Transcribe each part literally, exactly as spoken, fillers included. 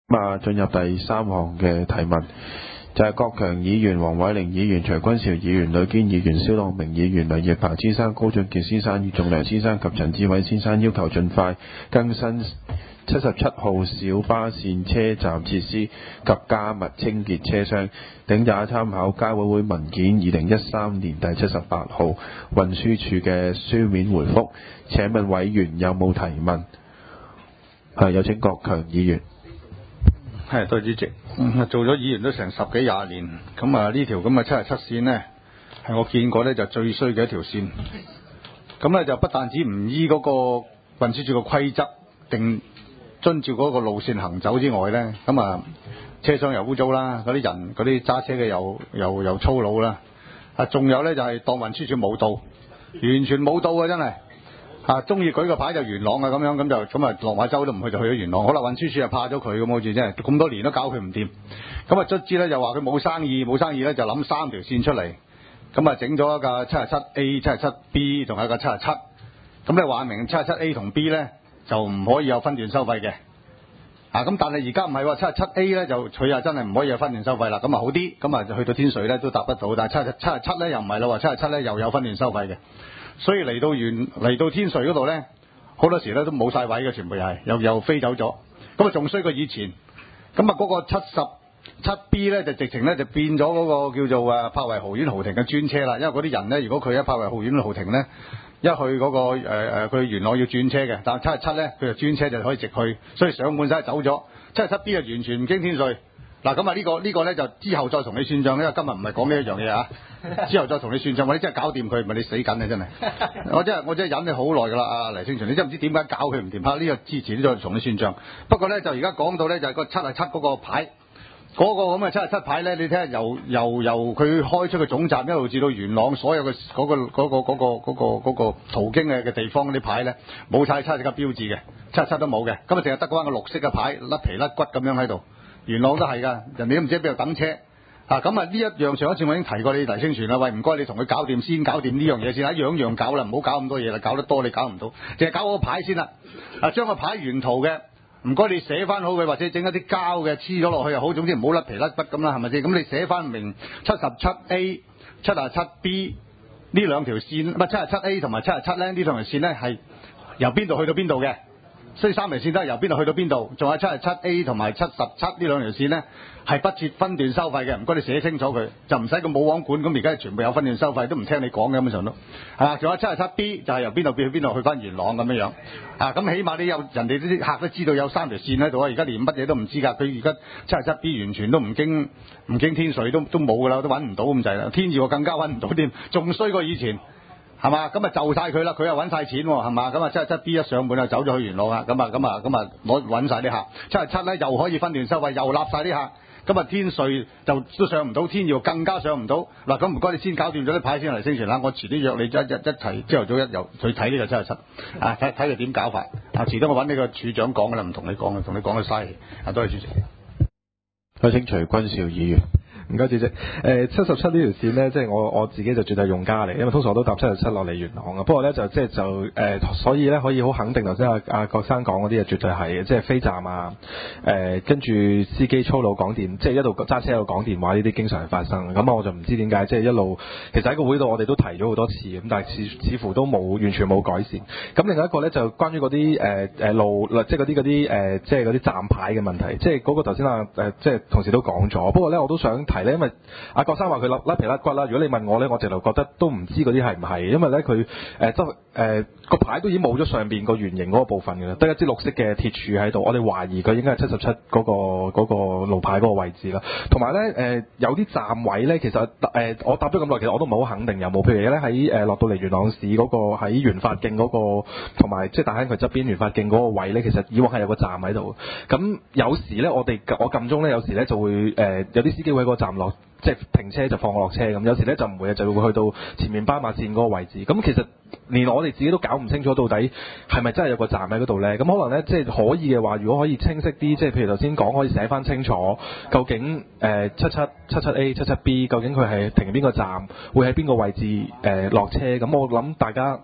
咁啊，進入第三項嘅提問，就係郭強議員、黃偉綸議員、徐君兆議員、呂堅議員、蕭樂明議員、梁奕鵬先生、高俊傑先生、葉仲良先生及陳志偉先生要求盡快更新七十七號小巴線車站設施及加密清潔車廂，頂也參考交委會文件二零一三年第七十八號運輸署嘅書面回覆。請問委員有冇提問？係，有請郭強議員。 係，多謝主席。嗯、做咗議員都成十幾廿年，咁啊呢條咁嘅七十七線呢，係我見過呢就最衰嘅一條線。咁呢就不但止唔依嗰個運輸署嘅規則定遵照嗰個路線行走之外呢，咁啊車廂又污糟啦，嗰啲人嗰啲揸車嘅又又又粗魯啦，啊仲有呢就係、是、當運輸署冇到，完全冇到啊真係。啊，中意舉個牌就元朗啊，咁樣咁就咁啊，落馬洲都唔去就去咗元朗。好啦，運輸署又怕咗佢咁，好似真係咁多年都搞佢唔掂。咁啊，卒之咧就話佢冇生意，冇生意咧就諗三條線出嚟。咁啊，整咗一架七十七 A、七十七 B， 仲有一架七十七。咁你話明七十七 A 同 B 咧就唔可以有分段收費嘅。啊，咁但係而家唔係喎，七十七 A 咧就佢又真係唔可以有分段收費啦。咁啊好啲，咁啊就去到天水咧都搭得到，但係七十七十七咧又唔係啦喎，七十七咧又有分段收費嘅。所以嚟到原嚟到天水嗰度咧，好多時咧都冇晒位嘅，全部又係又又飛走咗。咁啊仲衰過以前。咁啊嗰個七十七 B 咧就直情咧就變咗嗰個叫做啊柏維豪苑豪庭嘅專車啦。因為嗰啲人咧，如果佢喺柏維豪苑豪庭咧，一去嗰、嗰個誒誒佢元朗要轉車嘅，但係七十七咧佢就專車就可以直去，所以上半晒走咗。七十七 B 就完全唔經天水。嗱咁啊呢個呢個咧就之後再同你算賬，因為今日唔係講呢一樣嘢啊。之後再同你算賬，我哋真係搞掂佢，唔係你死緊啊真係。我真係我真係忍你好耐噶啦，阿黎星全，你真係唔知點解搞佢唔掂，怕呢個支持都再同你算賬。不過咧就而家講到咧就係個七十七嗰個牌，嗰、嗰個咁嘅七十七牌咧，你睇下由由由佢開出嘅總站一路至到元朗所有嘅嗰、嗰個嗰、嗰個嗰、嗰個嗰、嗰個嗰個途經嘅嘅地方嗰啲牌咧，冇晒七十七嘅標誌嘅，七十七都冇嘅，咁啊淨係得嗰個綠色嘅牌，甩皮甩骨咁樣喺度。元朗都係㗎，人哋都唔知喺邊度等車。啊，咁啊呢一樣上一次我已經提過你黎星全啦，喂唔該你同佢搞掂先，搞掂呢樣嘢先，一樣樣搞啦，唔好搞咁多嘢啦，搞得多你搞唔到，淨係搞個牌先啦。啊，將個牌原圖嘅，唔該你寫翻好佢，或者整一啲膠嘅黐咗落去又好，總之唔好甩皮甩骨咁啦，係咪先？咁你寫翻明七十七 A、七十七 B 呢兩條線，唔係七十七 A 同埋七十七咧，呢兩條線咧係由邊度去到邊度嘅？所以三條線都係由邊度去到邊度，仲有七十七 A 同埋七十七呢兩條線呢，係不設分段收費嘅，唔該你寫清楚佢，就唔使咁冇網管咁，而家全部有分段收費，都唔聽你講嘅根本上都，係嘛？仲有七十七 B 就係由邊度變去邊度去翻元朗咁樣樣，啊咁起碼你有人哋啲客都知道有三條線喺度啊，而家連乜嘢都唔知㗎，佢而家七十七 B 完全都唔經唔經天水都都冇㗎啦，都揾唔到咁滯啦，天字我更加揾唔到添，仲衰過以前。係嘛？咁啊就晒佢啦，佢又揾晒錢喎，係嘛？咁啊七十七 B 一上門就走咗去元朗啦，咁啊咁啊咁啊攞揾晒啲客，七十七咧又可以分段收費，又立晒啲客，咁啊天瑞就都上唔到，天耀更加上唔到。嗱咁唔該你先搞掂咗啲牌先嚟升船啦，我遲啲約你一一一齊朝頭早一遊去睇呢個七十七，啊睇睇佢點搞法，啊遲啲我揾呢個處長講㗎啦，唔同你講啦，同你講佢嘥氣，啊多謝主席。 有請徐君兆議員。 唔該主席，誒七十七呢條線呢，即係我我自己就絕對用家嚟，因為通常我都搭七十七落嚟元朗嘅。不過呢，就即係就誒、呃，所以呢，可以好肯定頭先阿阿郭生講嗰啲嘢絕對係嘅，即係飛站啊，誒跟住司機粗魯講電，即係一路揸車一路講電話呢啲經常係發生。咁我就唔知點解，即係一路其實喺個會度我哋都提咗好多次，咁但係似似乎都冇完全冇改善。咁另外一個呢，就關於嗰啲誒誒路，即係嗰啲嗰啲誒即係嗰啲站牌嘅問題，即係嗰個頭先啊誒即係同事都講咗。不過呢，我都想提。因為阿郭生話佢甩甩皮甩骨啦，如果你問我咧，我直頭覺得都唔知嗰啲係唔係，因為咧佢誒執誒個牌都已經冇咗上邊個圓形嗰個部分嘅啦，得一支綠色嘅鐵柱喺度，我哋懷疑佢應該係七十七嗰個嗰個路牌嗰個位置啦。同埋咧誒有啲站位咧，其實誒、呃、我搭咗咁耐，其實我都唔係好肯定有冇，譬如咧喺誒落到嚟元朗市嗰、嗰個喺元發徑嗰個，同埋即係大坑渠側邊元發徑嗰個位咧，其實以往係有個站喺度。咁有時咧，我哋我撳鐘咧，有時咧就會誒、呃、有啲司機會喺個站落，即係停車就放我落車咁。有時咧就唔會，就會去到前面斑馬線嗰個位置。咁其實連我哋自己都搞唔清楚到底係咪真係有個站喺嗰度咧？咁可能咧即係可以嘅話，如果可以清晰啲，即係譬如頭先講可以寫翻清楚，究竟誒七七七七 A 七七 B 究竟佢係停邊個站，會喺邊個位置誒落、呃、車？咁我諗大家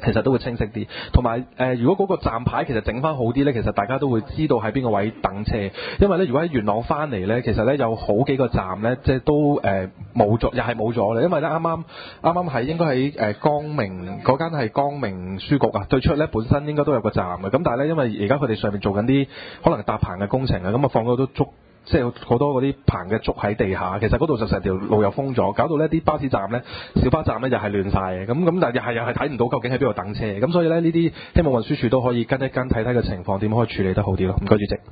其實都會清晰啲，同埋誒，如果嗰個站牌其實整翻好啲呢，其實大家都會知道喺邊個位等車。因為呢，如果喺元朗翻嚟呢，其實呢有好幾個站呢，即係都誒冇咗，又係冇咗啦。因為呢，啱啱啱啱喺應該喺誒光明嗰間係光明書局啊，對出呢本身應該都有個站嘅。咁但係呢，因為而家佢哋上面做緊啲可能搭棚嘅工程啊，咁啊放咗都足。即係好多嗰啲棚嘅竹喺地下，其實嗰度就成條路又封咗，搞到呢啲巴士站呢、小巴站呢又係亂晒嘅。咁咁但係又係又係睇唔到究竟喺邊度等車。咁所以呢，呢啲希望運輸署都可以跟一跟睇睇個情況，點可以處理得好啲咯。唔該，主席。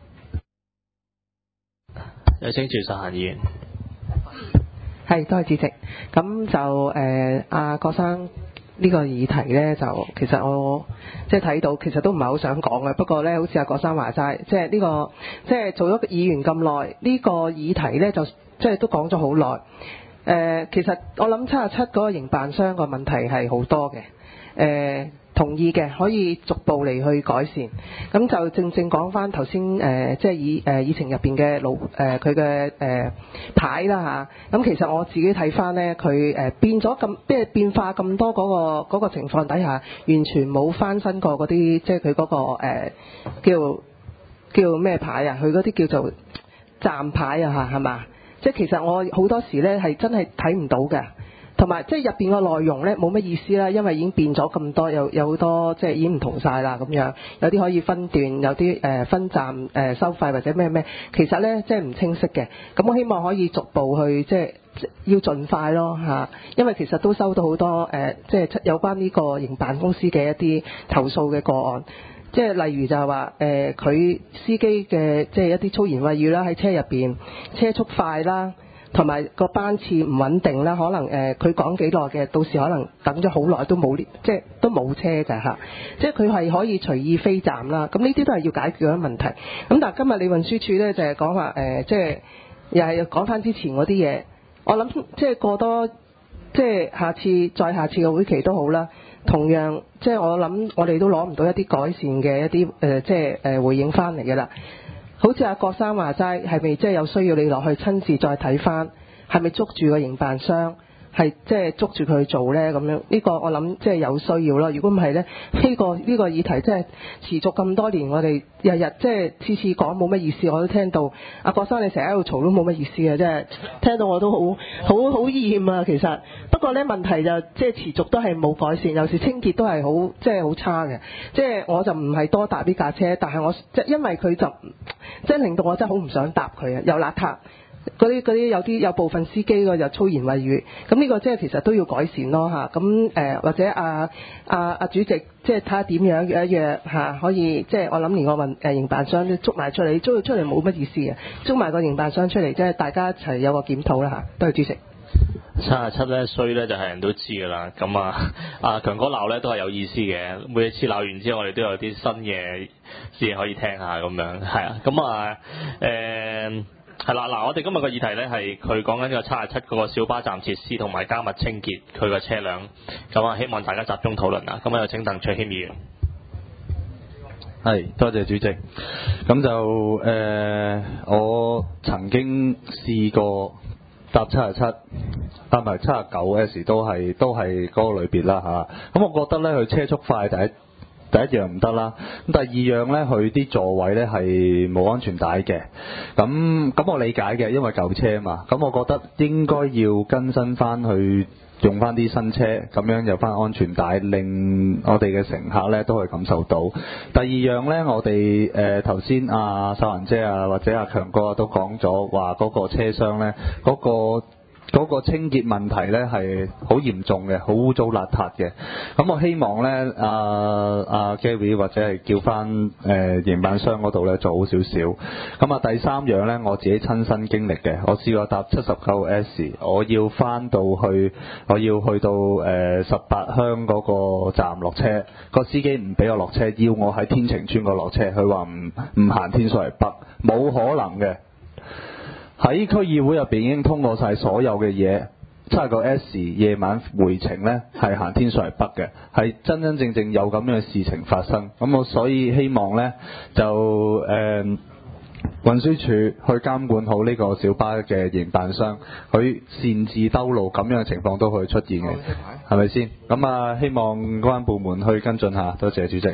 有請趙秀嫻議員。 係，多謝主席。咁就誒阿郭生。呢個議題呢，就其實我即係睇到，其實都唔係好想講嘅。不過呢，好似阿郭生話齋，即係呢個即係做咗議員咁耐，呢個議題呢，就即係都講咗好耐。誒，其實我諗七十七嗰個營辦商個問題係好多嘅。誒，同意嘅，可以逐步嚟去改善。咁就正正講翻頭先誒，即係議誒議程入邊嘅路誒佢嘅誒牌啦嚇。咁其實我自己睇翻呢，佢誒變咗咁，即係變化咁多嗰個嗰個情況底下，完全冇翻新過嗰啲，即係佢嗰個誒叫叫咩牌啊？佢嗰啲叫做站牌啊嚇，係嘛？即係其實我好多時呢係真係睇唔到嘅。同埋即係入邊個內容呢，冇乜意思啦，因為已經變咗咁多，有有好多即係已經唔同晒啦咁樣，有啲可以分段，有啲誒、呃、分站誒、呃、收費或者咩咩，其實呢，即係唔清晰嘅。咁我希望可以逐步去即係要盡快咯嚇，因為其實都收到好多誒、呃、即係有關呢個營辦公司嘅一啲投訴嘅個案，即係例如就係話誒佢司機嘅即係一啲粗言穢語啦，喺車入邊車速快啦。同埋個班次唔穩定啦，可能誒佢講幾耐嘅，到時可能等咗好耐都冇，即係都冇車㗎嚇。即係佢係可以隨意飛站啦。咁呢啲都係要解決嘅問題。咁但係今日你運輸署呢，就係講話誒，即係又係講翻之前嗰啲嘢。我諗即係過多，即係下次再下次嘅會期都好啦。同樣即係我諗我哋都攞唔到一啲改善嘅一啲誒、呃，即係誒回應翻嚟嘅啦。好似阿郭生話齋，係咪即係有需要你落去親自再睇翻，係咪捉住個營辦商，係即係捉住佢去做呢？咁樣呢個我諗即係有需要咯。如果唔係呢，呢個呢個議題即係持續咁多年，我哋日日即係次次講冇乜意思，我都聽到阿郭生你成日喺度嘈都冇乜意思嘅，即係聽到我都好好好厭啊。其實不過呢問題就即係持續都係冇改善，有時清潔都係好即係好差嘅。即係我就唔係多搭呢架車，但係我即係因為佢就即係令到我真係好唔想搭佢啊，又邋遢。嗰啲嗰啲有啲有部分司機個又粗言穢語，咁呢個即係其實都要改善咯嚇。咁誒或者阿阿阿主席即係睇下點樣約一約嚇，可以即係我諗連個運誒營辦商都捉埋出嚟，捉佢出嚟冇乜意思嘅，捉埋個營辦商出嚟，即係大家一齊有個檢討啦嚇。多謝主席。 七十七咧衰咧就係人都知㗎啦。咁啊，阿強哥鬧咧都係有意思嘅。每一次鬧完之後，我哋都有啲新嘅嘢可以聽下咁樣，係啊。咁啊誒。係啦，嗱，我哋今日個議題咧係佢講緊呢個七十七嗰個小巴站設施同埋加密清潔佢個車輛，咁啊希望大家集中討論啦。咁啊有請鄧卓謙議員。 係，多謝主席。咁就誒、呃，我曾經試過搭七十七，搭埋七十九 S 都係都係嗰個類別啦嚇。咁、啊、我覺得咧佢車速快第一。第一樣唔得啦，咁第二樣呢，佢啲座位呢係冇安全帶嘅，咁咁我理解嘅，因為舊車嘛，咁我覺得應該要更新翻去用翻啲新車，咁樣有翻安全帶，令我哋嘅乘客呢都可以感受到。第二樣呢，我哋誒頭先阿秀嫻姐啊或者阿強哥都講咗話嗰個車廂呢嗰、嗰個。嗰個清潔問題呢係好嚴重嘅，好污糟邋遢嘅。咁我希望呢，阿、啊、阿、啊、Gary 或者係叫翻誒營辦商嗰度呢做好少少。咁啊第三樣呢，我自己親身經歷嘅，我試過搭七十九 S， 我要翻到去，我要去到誒十八鄉嗰個站落車，個司機唔俾我落車，要我喺天晴邨嗰落車，佢話唔唔行天水圍北，冇可能嘅。喺區議會入邊已經通過晒所有嘅嘢，七十九 S 夜晚回程呢係行天水圍北嘅，係真真正正有咁樣嘅事情發生。咁我所以希望呢，就誒、呃、 運輸署去監管好呢個小巴嘅營辦商，佢擅自兜路咁樣嘅情況都可以出現嘅，係咪先？咁啊，希望嗰間部門去跟進下。多謝主席。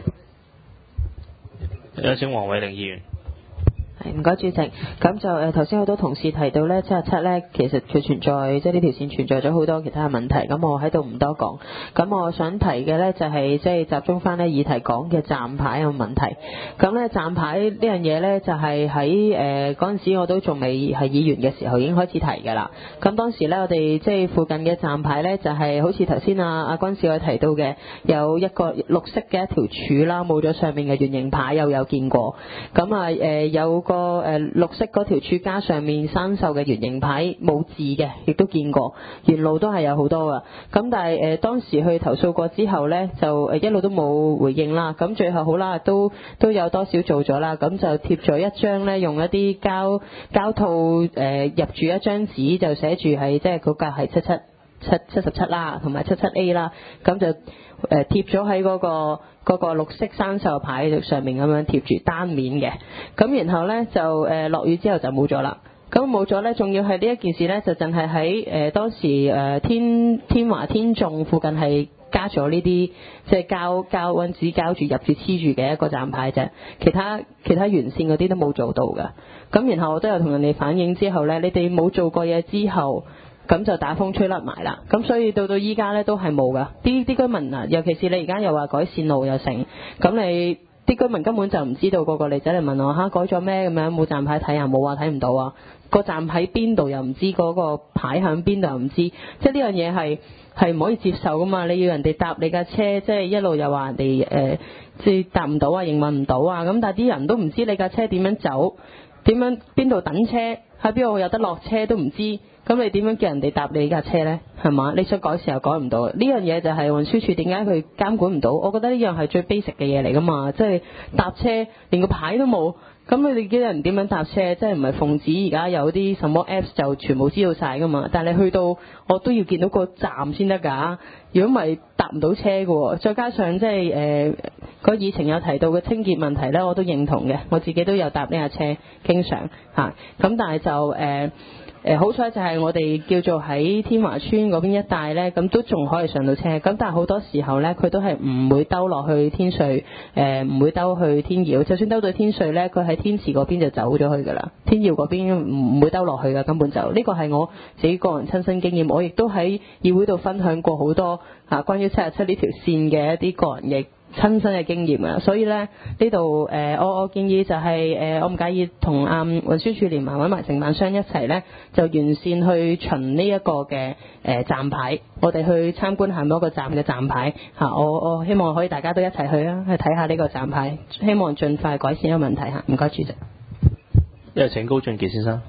有請黃偉玲議員。 唔該主席，咁就誒頭先好多同事提到咧七十七咧，其實佢存在即係呢條線存在咗好多其他嘅問題，咁我喺度唔多講。咁我想提嘅咧就係即係集中翻咧議題講嘅站牌有問題。咁咧站牌呢樣嘢咧就係喺誒嗰陣時我都仲未係議員嘅時候已經開始提㗎啦。咁當時咧我哋即係附近嘅站牌咧就係、是、好似頭先阿阿軍少有提到嘅，有一個綠色嘅一條柱啦，冇咗上面嘅圓形牌又有見過。咁啊誒有個個誒綠色嗰條柱加上面生鏽嘅圓形牌冇字嘅，亦都見過，沿路都係有好多噶。咁但係誒、呃、當時去投訴過之後呢，就誒一路都冇回應啦。咁最後好啦，都都有多少做咗啦。咁就貼咗一張呢，用一啲膠膠套誒、呃、入住一張紙，就寫住係即係嗰格係七七七七十七啦，同埋七七 A 啦。咁就誒貼咗喺嗰個。嗰個綠色生鏽牌上面咁樣貼住單面嘅，咁然後呢，就誒落、呃、雨之後就冇咗啦。咁冇咗呢，仲要係呢一件事呢，就淨係喺誒當時誒、呃、天天華天眾附近係加咗呢啲即係膠膠溫紙膠住入住黐住嘅一個站牌啫，其他其他沿線嗰啲都冇做到㗎。咁然後我都有同人哋反映之後呢，你哋冇做過嘢之後。咁就打風吹甩埋啦，咁所以到到依家咧都係冇噶。啲啲居民啊，尤其是你而家又話改善路又成，咁你啲居民根本就唔知道，個個嚟仔嚟問我吓改咗咩咁樣，冇站牌睇啊，冇話睇唔到啊，個站喺邊度又唔知，嗰個牌響邊度又唔知，即係呢樣嘢係係唔可以接受噶嘛。你要人哋搭你架車，即係一路又話人哋誒即係搭唔到啊，營運唔到啊，咁但係啲人都唔知你架車點樣走，點樣邊度等車，喺邊度有得落車都唔知。咁你點樣叫人哋搭你架車呢？係嘛？你想改時又改唔到，呢樣嘢就係運輸署點解佢監管唔到？我覺得呢樣係最 basic 嘅嘢嚟噶嘛，即係搭車連個牌都冇，咁你哋叫人點樣搭車？即係唔係奉旨而家有啲什麼 apps 就全部知道晒噶嘛？但係你去到我都要見到個站先得㗎，如果唔係搭唔到車㗎喎。再加上即係誒個議程有提到嘅清潔問題呢，我都認同嘅，我自己都有搭呢架車，經常嚇。咁、啊、但係就誒。呃誒好彩就係我哋叫做喺天華村嗰邊一帶呢，咁都仲可以上到車。咁但係好多時候呢，佢都係唔會兜落去天瑞，誒、呃、唔會兜去天耀。就算兜到天瑞呢，佢喺天池嗰邊就走咗去㗎啦。天耀嗰邊唔會兜落去㗎，根本就呢、這個係我自己個人親身經驗。我亦都喺議會度分享過好多啊關於七十七呢條線嘅一啲個人嘅親身嘅經驗啊，所以咧呢度誒，我我建議就係、是、誒、呃，我唔介意同啊運輸署聯盟揾埋承辦商一齊咧，就完善去巡呢一個嘅誒、呃、站牌，我哋去參觀下每一個站嘅站牌嚇、啊，我我希望可以大家都一齊去啊，去睇下呢個站牌，希望盡快改善呢個問題嚇。唔該主席。 有請高俊傑先生。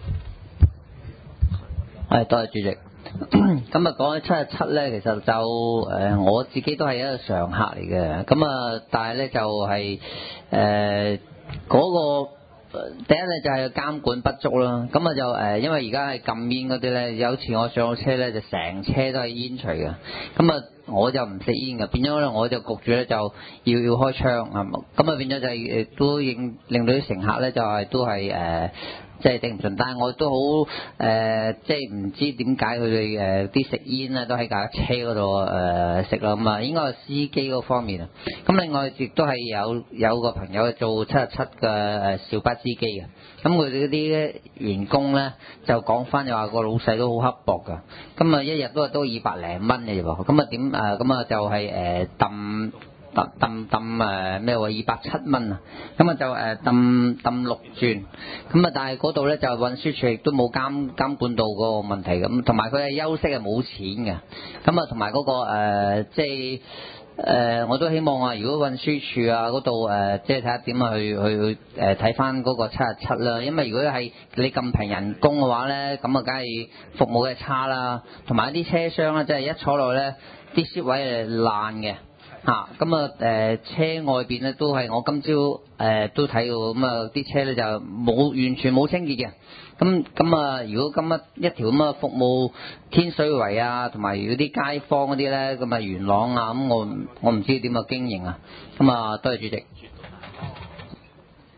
係，多謝主席。咁啊，講起七十七咧，其實就誒、呃、我自己都係一個常客嚟嘅。咁啊，但係咧就係誒嗰個第一咧就係監管不足啦。咁啊就誒、呃，因為而家係禁煙嗰啲咧，有次我上咗車咧，就成車都係煙除嘅。咁啊，我就唔食煙嘅，變咗咧我就焗住咧就要要開窗啊。咁啊變咗就係誒都令令到啲乘客咧就係、是、都係誒。呃即係頂唔順，但係我都好誒、呃，即係唔知點解佢哋誒啲食煙咧都喺架車嗰度誒食啦咁啊，應該係司機嗰方面啊。咁另外亦都係有有個朋友做七十七嘅誒小巴司機嘅，咁佢哋嗰啲員工咧就講翻就話個老細都好刻薄㗎，咁啊一日都係都二百零蚊嘅啫喎，咁啊點誒咁啊就係誒揼。抌抌抌誒咩喎二百七蚊啊，咁啊就誒抌抌六轉，咁啊但係嗰度咧就運輸署亦都冇監監管到嗰個問題咁，同埋佢係休息係冇錢嘅，咁啊同埋嗰個誒即係誒我都希望啊，如果運輸署啊嗰度誒即係睇下點啊去去誒睇翻嗰個七十七啦，因為如果係你咁平人工嘅話咧，咁啊梗係服務嘅差啦，同埋一啲車廂咧即係一坐落咧啲雪位係爛嘅。嚇咁啊誒車外邊咧都係我今朝誒、呃、都睇到咁啊啲車咧就冇完全冇清潔嘅，咁咁啊如果今日一條咁啊服務天水圍啊同埋如果啲街坊嗰啲咧咁啊元朗啊咁我我唔知點啊經營啊，咁啊多謝主席。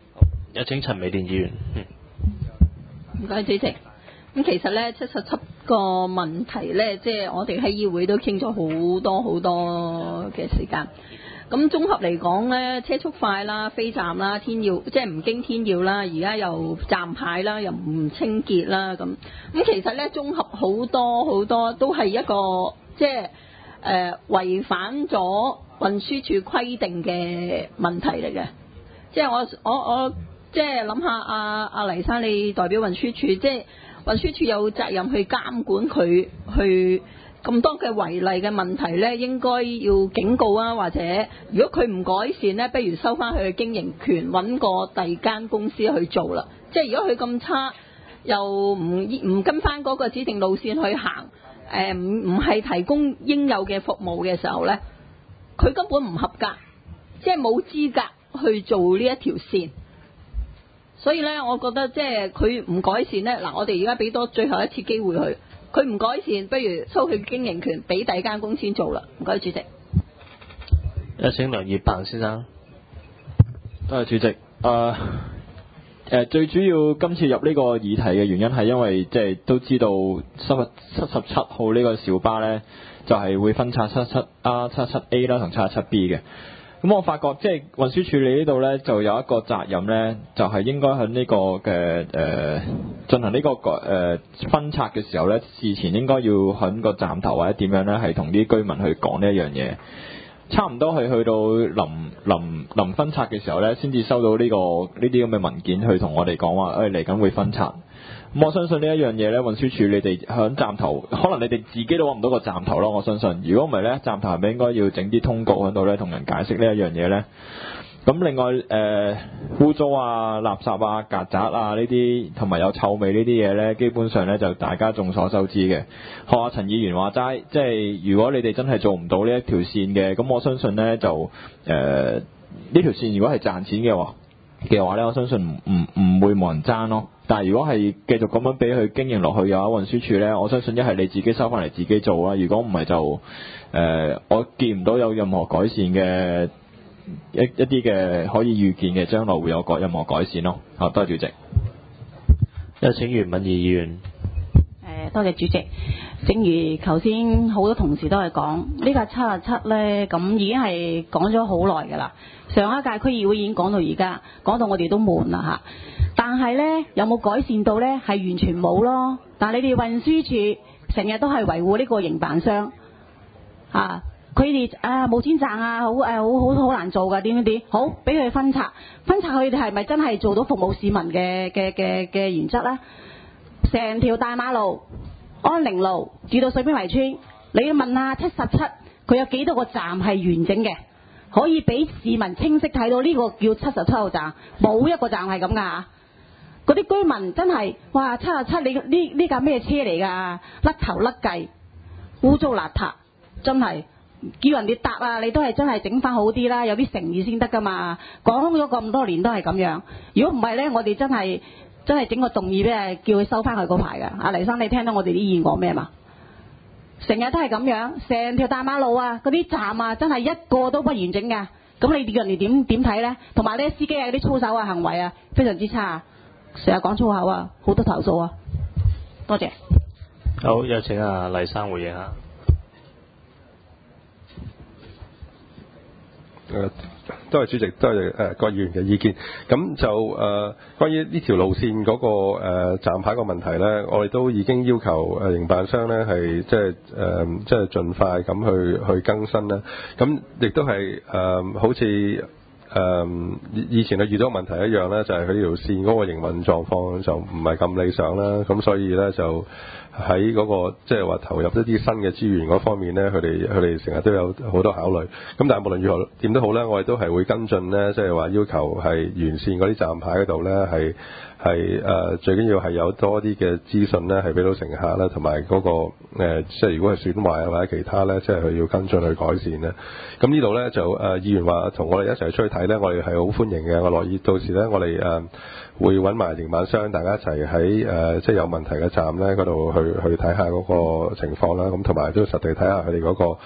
有請陳美蓮議員。 唔該，主席。咁其實咧，七十七個問題咧，即係我哋喺議會都傾咗好多好多嘅時間。咁綜合嚟講咧，車速快啦、飛站啦、天耀即係唔經天耀啦，而家又站牌啦，又唔清潔啦，咁咁其實咧綜合好多好多都係一個即係誒違反咗運輸署規定嘅問題嚟嘅。即係我我我即係諗下阿阿黎生，你代表運輸署，即係運輸署有責任去監管佢去。咁多嘅違例嘅問題呢，應該要警告啊，或者如果佢唔改善呢，不如收翻佢嘅經營權，揾個第二間公司去做啦。即係如果佢咁差，又唔唔跟翻嗰個指定路線去行，誒唔唔係提供應有嘅服務嘅時候呢，佢根本唔合格，即係冇資格去做呢一條線。所以呢，我覺得即係佢唔改善呢，嗱，我哋而家俾多最後一次機會佢。佢唔改善，不如收佢經營權，俾第二間公司做啦。唔該，主席。 有請梁業鵬先生。 多謝主席。誒、呃、誒、呃，最主要今次入呢個議題嘅原因係因為即係都知道七七十七號呢個小巴呢，就係、是、會分拆七七 R、七七 A 啦同七七 B 嘅。咁我發覺即係運輸署理呢度呢，就有一個責任呢，就係、是、應該喺呢個嘅誒、呃、進行呢、這個誒、呃、分拆嘅時候呢，事前應該要喺個站頭或者點樣呢，係同啲居民去講呢一樣嘢。差唔多係去到臨臨臨分拆嘅時候呢，先至收到呢、這個呢啲咁嘅文件去同我哋講話，誒嚟緊會分拆。咁我相信呢一樣嘢呢，運輸署你哋響站頭，可能你哋自己都揾唔到個站頭咯。我相信，如果唔係呢，站頭係咪應該要整啲通告喺度呢，同人解釋呢一樣嘢呢？咁另外誒污糟啊、垃圾啊、曱甴啊呢啲，同埋有臭味呢啲嘢呢，基本上呢就大家眾所周知嘅。學阿陳議員話齋，即係如果你哋真係做唔到呢一條線嘅，咁我相信呢就誒呢、呃、條線如果係賺錢嘅話嘅話呢，我相信唔唔唔會冇人爭咯。但係如果係繼續咁樣俾佢經營落去嘅話，運輸署呢，我相信一係你自己收翻嚟自己做啦。如果唔係就誒、呃，我見唔到有任何改善嘅一一啲嘅可以預見嘅將來會有個任何改善咯。好，多謝主席。 有請袁敏儀議員。 誒，多謝主席。正如頭先好多同事都係講，呢架七十七呢，咁已經係講咗好耐㗎啦。上一屆區議會已經講到而家，講到我哋都悶啦嚇。但係呢，有冇改善到呢？係完全冇咯。但係你哋運輸署成日都係維護呢個營辦商嚇，佢哋啊冇錢賺啊，好誒好好好難做㗎，點點點，好俾佢分拆，分拆佢哋係咪真係做到服務市民嘅嘅嘅嘅原則呢？成條大馬路安寧路至到水邊圍村，你要問下七十七，佢有幾多個站係完整嘅，可以俾市民清晰睇到呢個叫七十七號站，冇一個站係咁㗎嚇。嗰啲居民真係哇，七十七你呢呢架咩車嚟㗎？甩頭甩計，污糟邋遢，真係叫人哋搭啊！你都係真係整翻好啲啦，有啲誠意先得㗎嘛。講咗咁多年都係咁樣，如果唔係呢，我哋真係真係整個動議俾叫佢收翻佢嗰牌㗎。阿黎生，你聽到我哋啲議員講咩嘛？成日都係咁樣，成條大馬路啊，嗰啲站啊，真係一個都不完整㗎。咁你叫人哋點點睇呢？同埋呢司機啊，啲粗手啊行為啊，非常之差。成日講粗口啊，好多投訴啊，多謝。 好，有請阿黎生回應下。 誒，多謝主席，多謝誒各議員嘅意見。咁就誒、呃、關於呢條路線嗰、那個誒、呃、站牌個問題咧，我哋都已經要求誒營辦商咧係即係誒即係盡快咁去去更新啦。咁亦都係誒、呃、好似。誒、um, 以前啊遇到問題一樣咧，就係佢呢條線嗰個營運狀況就唔係咁理想啦，咁所以咧就喺嗰、那個即係話投入一啲新嘅資源嗰方面咧，佢哋佢哋成日都有好多考慮。咁但係無論如何點都好咧，我哋都係會跟進咧，即係話要求係完善嗰啲站牌嗰度咧，係係誒最緊要係有多啲嘅資訊咧，係俾到乘客啦，同埋嗰個、呃、即係如果係損壞啊或者其他咧，即係佢要跟進去改善咧。咁呢度咧就誒、呃、議員話同我哋一齊出去睇咧，我哋係好歡迎嘅。我樂意到時咧，我哋誒、呃、會揾埋營辦商，大家一齊喺誒即係有問題嘅站咧嗰度去去睇下嗰個情況啦。咁同埋都實地睇下佢哋嗰個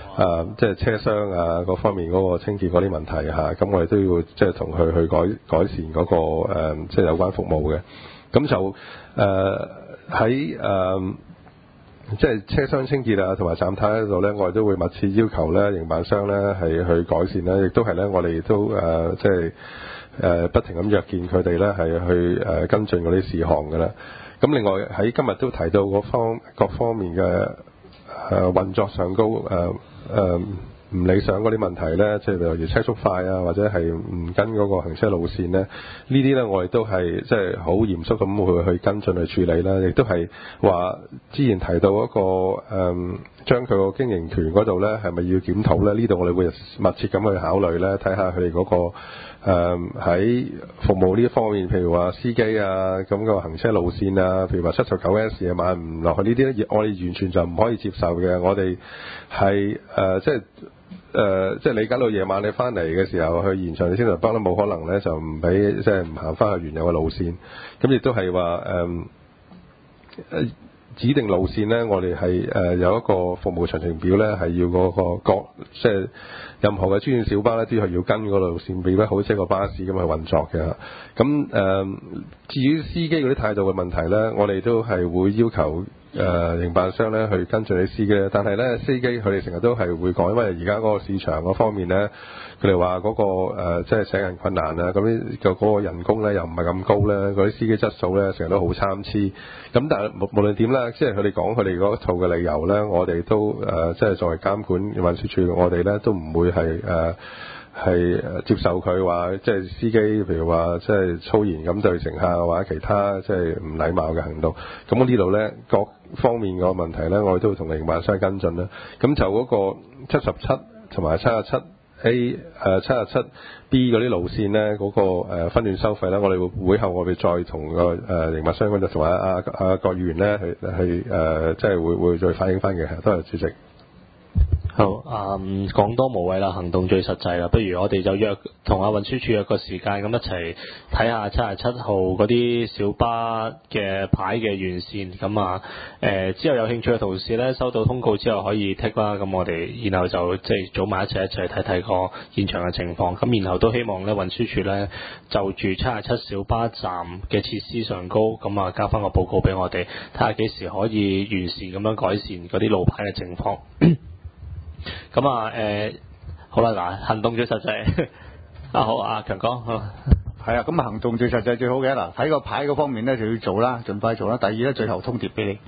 呃、即係車廂啊嗰方面嗰個清潔嗰啲問題嚇，咁、啊、我哋都要即係同佢去改改善嗰、那個、呃、即係有關服務嘅。咁就誒喺誒即係車廂清潔啊，同埋站台嗰度咧，我哋都會密切要求咧營辦商咧係去改善咧，亦都係咧我哋都誒、呃、即係誒、呃、不停咁約見佢哋咧係去誒、呃、跟進嗰啲事項㗎啦。咁另外喺今日都提到嗰方各方面嘅誒、呃、運作上高誒誒唔理想嗰啲問題咧，即係例如車速快啊，或者係唔跟嗰個行車路線咧，呢啲咧我哋都係即係好嚴肅咁去去跟進去處理啦。亦都係話之前提到嗰、那個誒、嗯、將佢個經營權嗰度咧係咪要檢討咧？呢度我哋會密切咁去考慮咧，睇下佢哋嗰個。誒喺、嗯、服務呢一方面，譬如話司機啊，咁、那個行車路線啊，譬如話七十九 S 啊買唔落去呢啲咧，我哋完全就唔可以接受嘅。我哋係誒即係誒即係理解到夜晚你翻嚟嘅時候去延長你先頭北都冇可能咧，就唔俾即係唔行翻去原有嘅路線。咁亦都係話誒誒指定路線咧，我哋係誒有一個服務詳情表咧，係要嗰個各即係。任何嘅專線小巴咧，都係要跟嗰個路線表咧，好似一個巴士咁去運作嘅。咁誒、呃，至於司機嗰啲態度嘅問題咧，我哋都係會要求誒營、呃、辦商咧去跟進啲司機咧。但係咧，司機佢哋成日都係會講，因為而家嗰個市場嗰方面咧，佢哋話嗰個、呃、即係請人困難啊，咁啲個嗰個人工咧又唔係咁高咧，嗰啲司機質素咧成日都好參差。咁但係無無論點啦，即係佢哋講佢哋嗰套嘅理由咧，我哋都誒、呃、即係作為監管運輸署，我哋咧都唔會係誒係接受佢話即係司機譬如話即係粗言咁對乘客或者其他即係唔禮貌嘅行動。咁呢度咧各方面個問題咧，我哋都會同營辦商跟進啦。咁就嗰個七十七同埋七十七 A 誒七十七 B 嗰啲路線咧，嗰、那個誒、呃、分段收費咧，我哋會會後我哋再同個誒營辦商嗰度同埋阿阿郭議員咧去去誒、呃、即係會會再反映翻嘅。多謝主席。 好，嗯，講多無謂啦，行動最實際啦。不如我哋就約同阿運輸署約個時間，咁一齊睇下七十七號嗰啲小巴嘅牌嘅完善。咁啊，誒、呃、之後有興趣嘅同事咧，收到通告之後可以剔啦。咁我哋然後就即係組埋一齊一齊睇睇個現場嘅情況。咁然後都希望咧運輸署咧就住七十七小巴站嘅設施上高，咁啊交翻個報告俾我哋，睇下幾時可以完善咁樣改善嗰啲路牌嘅情況。咁啊，誒、呃，好啦，嗱，行動最實際。啊，好，阿強哥，好， 係啊，咁啊，行動最實際最好嘅嗱，睇個牌嗰方面咧就要做啦，盡快做啦。第二咧，最後通牒俾你，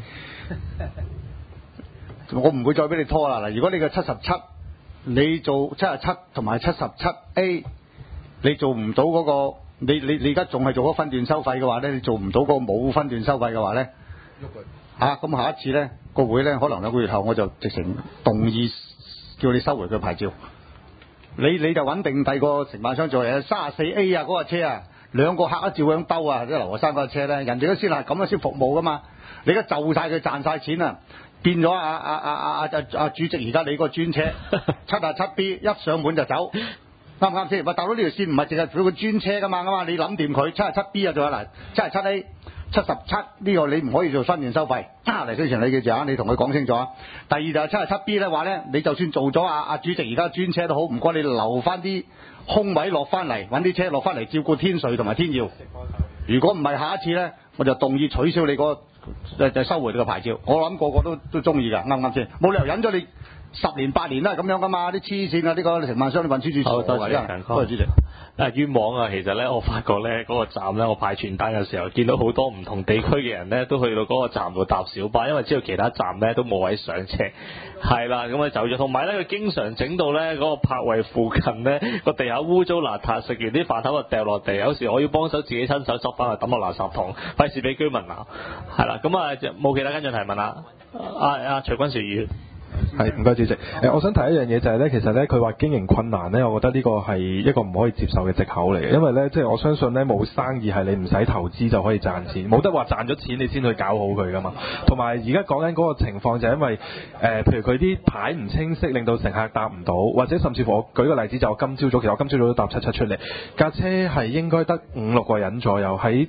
我唔會再俾你拖啦。嗱，如果你嘅七十七，你做七十七同埋七十七 A， 你做唔到嗰、那個，你你你而家仲係做咗分段收費嘅話咧，你做唔到嗰個冇分段收費嘅話咧，啊，咁下一次咧個會咧，可能兩個月後我就直情動議。叫你收回佢牌照，你你就穩定第二個承辦商做嘢，三十四 A 啊嗰架車啊，兩個客一照樣兜啊，即係劉和山嗰架車咧，人哋都先係咁樣先服務噶嘛，你而家就晒佢賺晒錢啊，變咗啊啊啊啊啊啊主席而家你個專車七啊七 B 一上門就走，啱唔啱先？喂，大佬呢條線唔係淨係佢個專車噶嘛，咁嘛，你諗掂佢七啊七 B 啊，仲有嗱七啊七 A。七十七呢個你唔可以做分段收費，啊黎水成你記住啊，你同佢講清楚啊。第二就係七十七 B 咧話咧，你就算做咗啊啊主席而家專車都好，唔該你留翻啲空位落翻嚟，揾啲車落翻嚟照顧天瑞同埋天耀。如果唔係下一次咧，我就動議取消你個誒就收回你個牌照。我諗個個都都中意㗎，啱唔啱先？冇理由忍咗你十年八年啦咁樣㗎嘛，啲黐線啊！呢、這個承辦商啲運輸署錯㗎，真係。多謝主席。 啊冤枉啊！其實咧，我發覺咧嗰、那個站咧，我派傳單嘅時候，見到好多唔同地區嘅人咧，都去到嗰個站度搭小巴，因為知道其他站咧都冇位上車，係啦，咁啊走咗。同埋咧，佢經常整到咧嗰、那個泊位附近咧個地下污糟邋遢，食完啲飯盒就掉落地，有時我要幫手自己親手執翻去抌落垃圾桶，費事俾居民鬧。係啦，咁啊冇其他跟進提問啦。阿阿徐君兆議員。 係，唔該主席。誒、呃，我想提一樣嘢就係咧，其實咧佢話經營困難咧，我覺得呢個係一個唔可以接受嘅藉口嚟嘅，因為咧即係我相信咧冇生意係你唔使投資就可以賺錢，冇得話賺咗錢你先去搞好佢噶嘛。同埋而家講緊嗰個情況就係因為誒、呃，譬如佢啲牌唔清晰，令到乘客搭唔到，或者甚至乎我舉個例子就我今朝早，其實我今朝早都搭七七出嚟，架車係應該得五六個人左右喺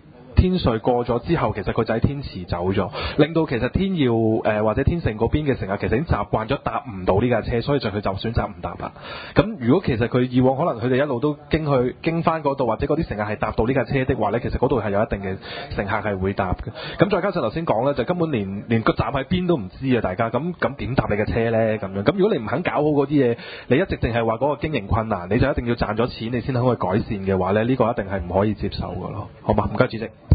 天隧過咗之後，其實佢就喺天池走咗，令到其實天耀誒、呃、或者天盛嗰邊嘅乘客其實已經習慣咗搭唔到呢架車，所以就佢就選擇唔搭啦。咁如果其實佢以往可能佢哋一路都經去經翻嗰度，或者嗰啲乘客係搭到呢架車的話呢，其實嗰度係有一定嘅乘客係會搭嘅。咁再加上頭先講呢，就根本連連個站喺邊都唔知啊！大家咁咁點搭你嘅車呢？咁樣咁如果你唔肯搞好嗰啲嘢，你一直淨係話嗰個經營困難，你就一定要賺咗錢你先可以改善嘅話呢，呢、呢個一定係唔可以接受㗎咯。好嘛？唔該，主席。